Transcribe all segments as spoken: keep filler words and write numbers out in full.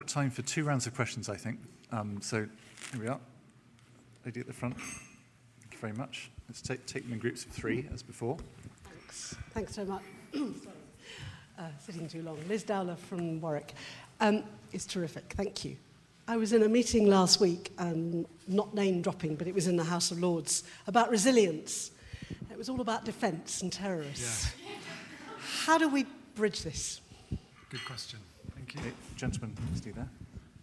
time for two rounds of questions, I think. Um, so here we are. Lady at the front. Thank you very much. Let's take, take them in groups of three, as before. Thanks. Thanks so much. Sorry. Uh, sitting too long. Liz Dowler from Warwick. Um, it's terrific. Thank you. I was in a meeting last week, um, not name dropping, but it was in the House of Lords, about resilience. It was all about defence and terrorists. Yeah. How do we bridge this? Good question. Thank you. Okay, gentleman, stay there.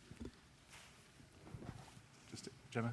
Just Gemma.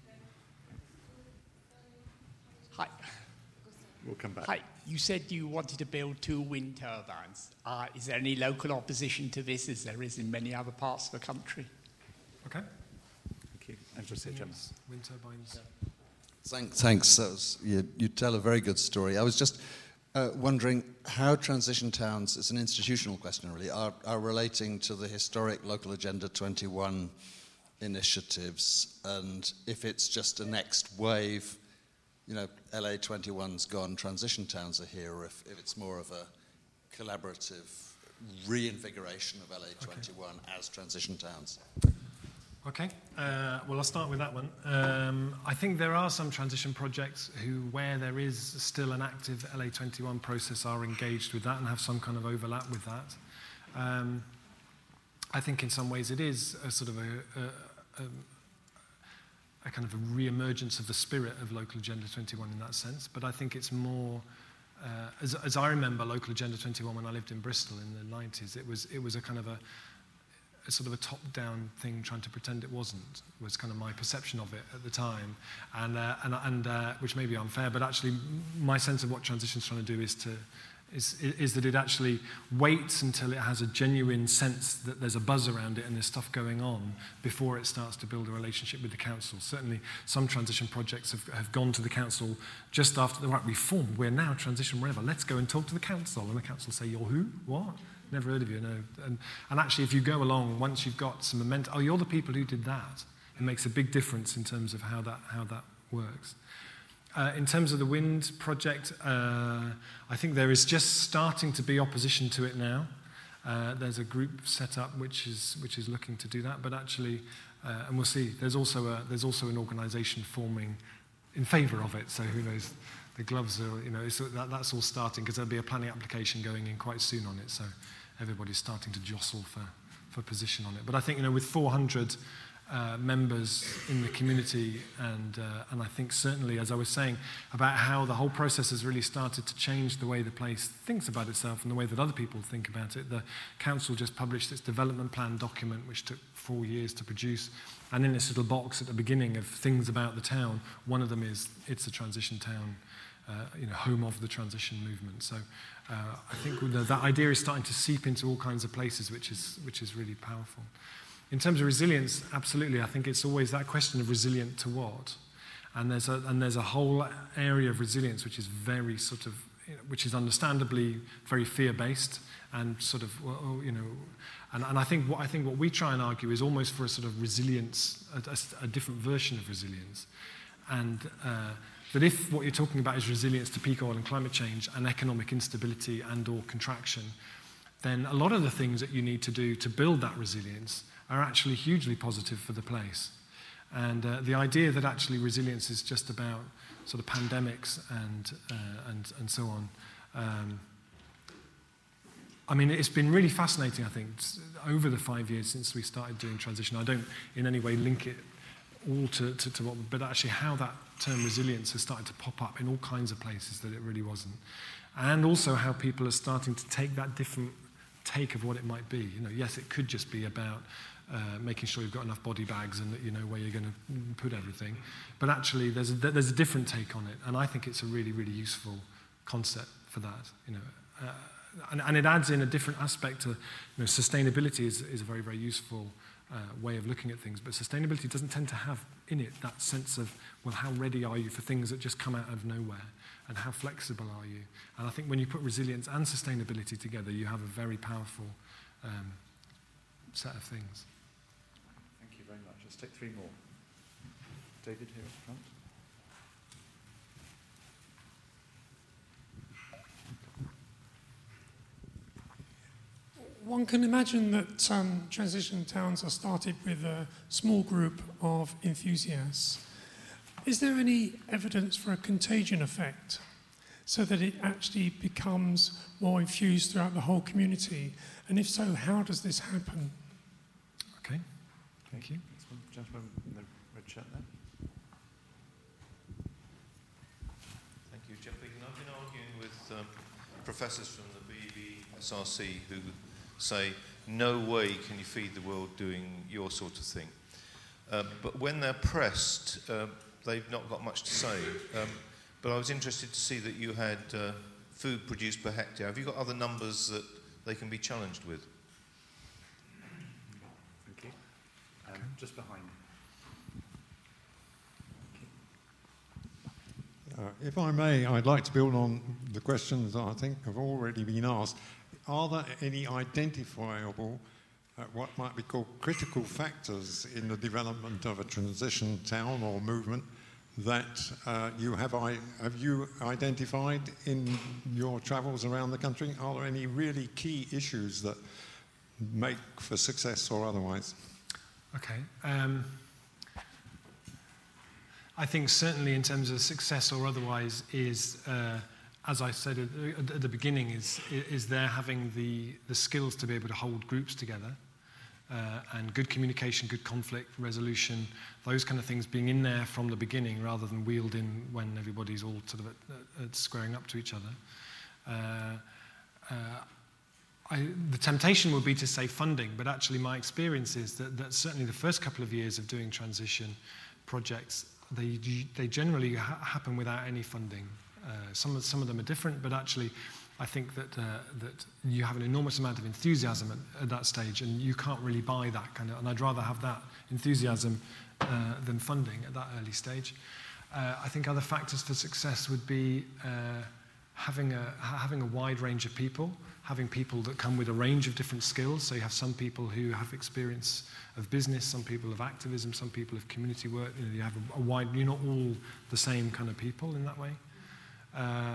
Hi. We'll come back. Hi. You said you wanted to build two wind turbines. Uh, is there any local opposition to this, as there is in many other parts of the country? Okay. Thank you. And just say Gemma. Wind turbines. Thanks. Thanks. That was, you, you tell a very good story. I was just uh, wondering how transition towns, it's an institutional question really, are, are relating to the historic Local Agenda twenty-one initiatives, and if it's just a next wave, you know, L A twenty-one's gone, transition towns are here, or if, if it's more of a collaborative reinvigoration of L A twenty-one okay. as transition towns. Okay, uh, well, I'll start with that one. Um, I think there are some transition projects who, where there is still an active L A twenty-one process, are engaged with that and have some kind of overlap with that. Um, I think in some ways it is a sort of a, a, a, a kind of a re-emergence of the spirit of Local Agenda twenty-one in that sense, but I think it's more, uh, as, as I remember Local Agenda twenty-one when I lived in Bristol in the nineties, it was, it was a kind of a a sort of a top-down thing, trying to pretend it wasn't, was kind of my perception of it at the time, and uh, and, and uh, which may be unfair, but actually my sense of what transition's trying to do is to is is that it actually waits until it has a genuine sense that there's a buzz around it and there's stuff going on before it starts to build a relationship with the council. Certainly some transition projects have, have gone to the council just after the right, we formed, we're now Transition Wherever, let's go and talk to the council, and the council say, you're who? What? Never heard of you, no. And, and actually, if you go along, once you've got some momentum, oh, you're the people who did that, it makes a big difference in terms of how that, how that works. Uh, in terms of the wind project, uh, I think there is just starting to be opposition to it now. Uh, there's a group set up which is which is looking to do that, but actually, uh, and we'll see. There's also a there's also an organisation forming in favour of it. So who knows? The gloves are, you know, it's, that, that's all starting because there'll be a planning application going in quite soon on it. So everybody's starting to jostle for, for position on it. But I think, you know, with four hundred uh, members in the community, and uh, and I think certainly, as I was saying, about how the whole process has really started to change the way the place thinks about itself and the way that other people think about it. The council just published its development plan document, which took four years to produce. And in this little box at the beginning of things about the town, one of them is it's a transition town, uh, you know, home of the transition movement. So uh, I think the, that idea is starting to seep into all kinds of places, which is which is really powerful. In terms of resilience, absolutely. I think it's always that question of resilient to what, and there's a and there's a whole area of resilience which is very sort of, you know, which is understandably very fear-based and sort of, well, you know. And, and I think what I think what we try and argue is almost for a sort of resilience, a, a, a different version of resilience, and uh, that if what you're talking about is resilience to peak oil and climate change and economic instability and or contraction, then a lot of the things that you need to do to build that resilience are actually hugely positive for the place. And uh, the idea that actually resilience is just about sort of pandemics and uh, and and so on. Um, I mean, it's been really fascinating, I think, over the five years since we started doing transition. I don't in any way link it all to, to, to what, but actually how that term resilience has started to pop up in all kinds of places that it really wasn't. And also how people are starting to take that different take of what it might be. You know, yes, it could just be about uh, making sure you've got enough body bags and that you know where you're going to put everything. But actually, there's a, there's a different take on it. And I think it's a really, really useful concept for that, you know. Uh, And, and it adds in a different aspect to, you know, sustainability is, is a very, very useful uh, way of looking at things, but sustainability doesn't tend to have in it that sense of, well, how ready are you for things that just come out of nowhere, and how flexible are you? And I think when you put resilience and sustainability together, you have a very powerful um, set of things. Thank you very much. Let's take three more. David, here at the front. one can imagine that um, transition towns are started with a small group of enthusiasts. Is there any evidence for a contagion effect so that it actually becomes more infused throughout the whole community? And if so, how does this happen? Okay, thank you. This one, gentleman in the red shirt there. Thank you, Jeff Beacon. I've been arguing with um, professors from the B B S R C who say, no way can you feed the world doing your sort of thing. Uh, but when they're pressed, uh, they've not got much to say. Um, but I was interested to see that you had uh, food produced per hectare. Have you got other numbers that they can be challenged with? Thank you. Um, just behind. Uh, if I may, I'd like to build on the questions that I think have already been asked. Are there any identifiable, uh, what might be called critical factors in the development of a transition town or movement that uh, you have, I, have you identified in your travels around the country? Are there any really key issues that make for success or otherwise? Okay. Um, I think certainly in terms of success or otherwise is, uh, as I said at, at the beginning, is is there having the, the skills to be able to hold groups together, uh, and good communication, good conflict resolution, those kind of things being in there from the beginning rather than wheeled in when everybody's all sort of at, at squaring up to each other. Uh, uh, I, the temptation would be to say funding, but actually my experience is that, that certainly the first couple of years of doing transition projects, they, they generally ha- happen without any funding. Uh, some, of, some of them are different, but actually I think that, uh, that you have an enormous amount of enthusiasm at, at that stage, and you can't really buy that kind of, and I'd rather have that enthusiasm uh, than funding at that early stage. Uh, I think other factors for success would be uh, having, a, having a wide range of people, having people that come with a range of different skills. So you have some people who have experience of business, some people of activism, some people of community work. You know, you have a, a wide, you're not all the same kind of people in that way. Uh,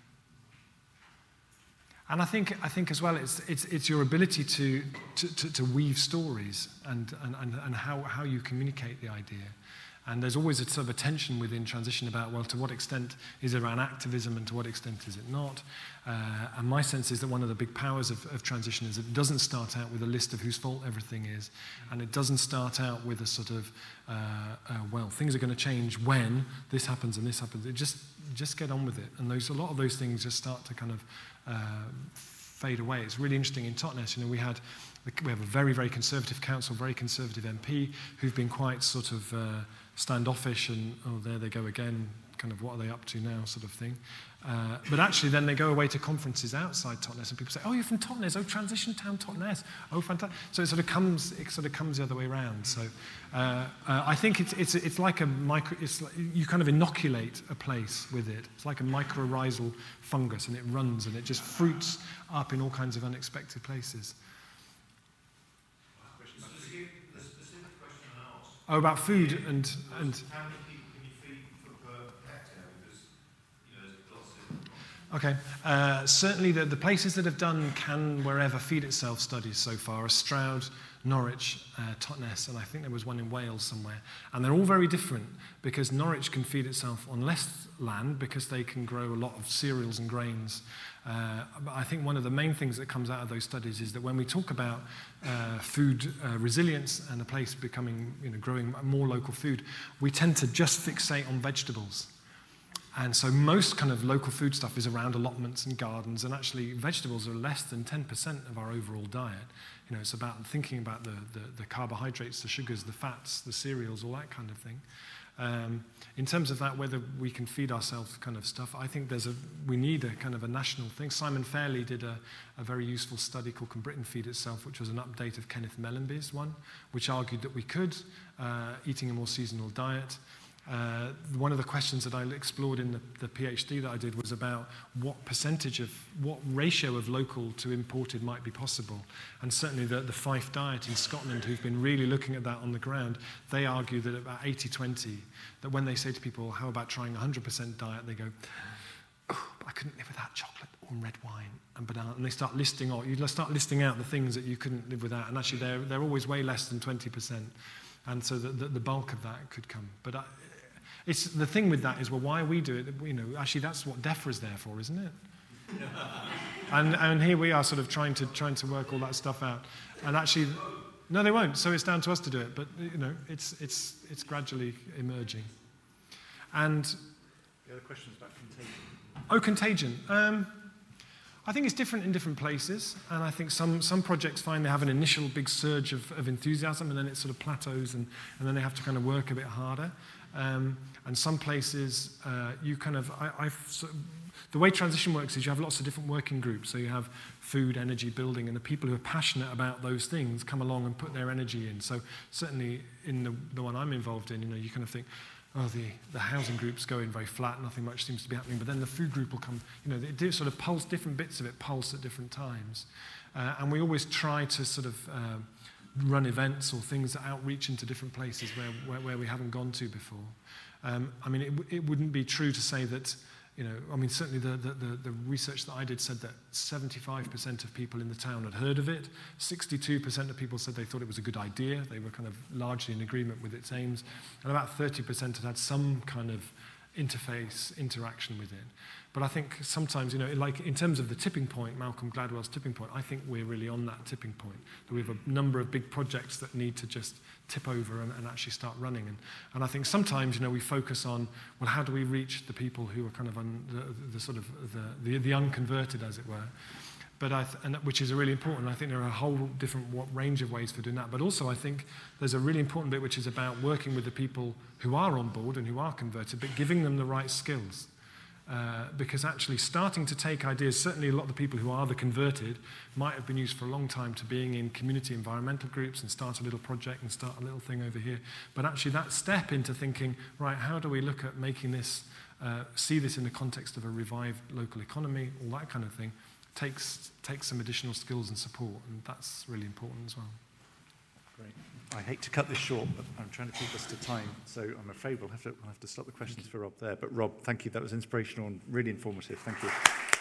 and I think, I think as well, it's, it's, it's your ability to, to, to, to weave stories and, and, and, and how, how you communicate the idea. And there's always a sort of a tension within transition about, well, to what extent is it around activism and to what extent is it not? Uh, and my sense is that one of the big powers of, of transition is it doesn't start out with a list of whose fault everything is, and it doesn't start out with a sort of, uh, uh, well, things are going to change when this happens and this happens. It just, just get on with it. And those, a lot of those things just start to kind of uh, fade away. It's really interesting in Totnes, you know, we had, we have a very, very conservative council, very conservative M P, who've been quite sort of uh, standoffish and, oh, there they go again, kind of what are they up to now sort of thing. Uh, but actually then they go away to conferences outside Totnes and people say, oh, you're from Totnes, oh, transition town Totnes, oh, fantastic. So it sort of comes, it sort of comes the other way around. So uh, uh, I think it's, it's, it's like a micro, it's like, you kind of inoculate a place with it. It's like a mycorrhizal fungus, and it runs and it just fruits up in all kinds of unexpected places. Oh, about food and... and How many people can you feed per hectare? Because, you know, there's lots of... Okay. Uh, certainly the, the places that have done Can Wherever Feed Itself studies so far are Stroud, Norwich, uh, Totnes, and I think there was one in Wales somewhere. And they're all very different because Norwich can feed itself on less land because they can grow a lot of cereals and grains. Uh, but I think one of the main things that comes out of those studies is that when we talk about uh, food uh, resilience and a place becoming, you know, growing more local food, we tend to just fixate on vegetables. And so most kind of local food stuff is around allotments and gardens, and actually vegetables are less than ten percent of our overall diet. You know, it's about thinking about the, the, the carbohydrates, the sugars, the fats, the cereals, all that kind of thing. Um, in terms of that, whether we can feed ourselves kind of stuff, I think there's a, we need a kind of a national thing. Simon Fairley did a, a very useful study called Can Britain Feed Itself, which was an update of Kenneth Mellenby's one, which argued that we could, uh, eating a more seasonal diet. Uh, one of the questions that I explored in the, the PhD that I did was about what percentage of, what ratio of local to imported might be possible. And certainly the, the Fife Diet in Scotland, who've been really looking at that on the ground, they argue that about eighty twenty, that when they say to people, how about trying a one hundred percent diet, they go, oh, I couldn't live without chocolate. Oh and red wine and banana, and they start listing, or you start listing out the things that you couldn't live without, and actually they're, they're always way less than twenty percent. And so the, the, the bulk of that could come. But I, it's, the thing with that is, well, why we do it, you know, actually that's what DEFRA is there for, isn't it? and, and here we are sort of trying to, trying to work all that stuff out. And actually, no, they won't, so it's down to us to do it. But, you know, it's, it's, it's gradually emerging. And the other question is about contagion. Oh, contagion. Um, I think it's different in different places, and I think some, some projects find they have an initial big surge of, of enthusiasm, and then it sort of plateaus, and, and then they have to kind of work a bit harder. Um, and some places, uh, you kind of, I, I've, sort of, the way transition works is you have lots of different working groups. So you have food, energy, building, and the people who are passionate about those things come along and put their energy in. So certainly in the, the one I'm involved in, you know, you kind of think, oh, the, the housing group's going very flat, nothing much seems to be happening, but then the food group will come, you know, they do sort of pulse, different bits of it pulse at different times. Uh, and we always try to sort of uh, run events or things that outreach into different places where, where, where we haven't gone to before. Um, I mean, it, it wouldn't be true to say that, you know, I mean, certainly the, the, the, the research that I did said that seventy-five percent of people in the town had heard of it, sixty-two percent of people said they thought it was a good idea, they were kind of largely in agreement with its aims, and about thirty percent had had some kind of interface, interaction with it. But I think sometimes, you know, like in terms of the tipping point, Malcolm Gladwell's tipping point, I think we're really on that tipping point. We have a number of big projects that need to just tip over and, and actually start running. And, and I think sometimes, you know, we focus on, well, how do we reach the people who are kind of un, the, the sort of the, the, the unconverted, as it were. But I th- and which is really important. I think there are a whole different range of ways for doing that. But also I think there's a really important bit which is about working with the people who are on board and who are converted, but giving them the right skills. Uh, because actually starting to take ideas, certainly a lot of the people who are the converted might have been used for a long time to being in community environmental groups and start a little project and start a little thing over here. But actually that step into thinking, right, how do we look at making this, uh, see this in the context of a revived local economy, all that kind of thing, takes, takes some additional skills and support, and that's really important as well. Great. I hate to cut this short, but I'm trying to keep us to time, so I'm afraid we'll have to, we'll have to stop the questions for Rob there. But Rob, thank you. That was inspirational and really informative. Thank you.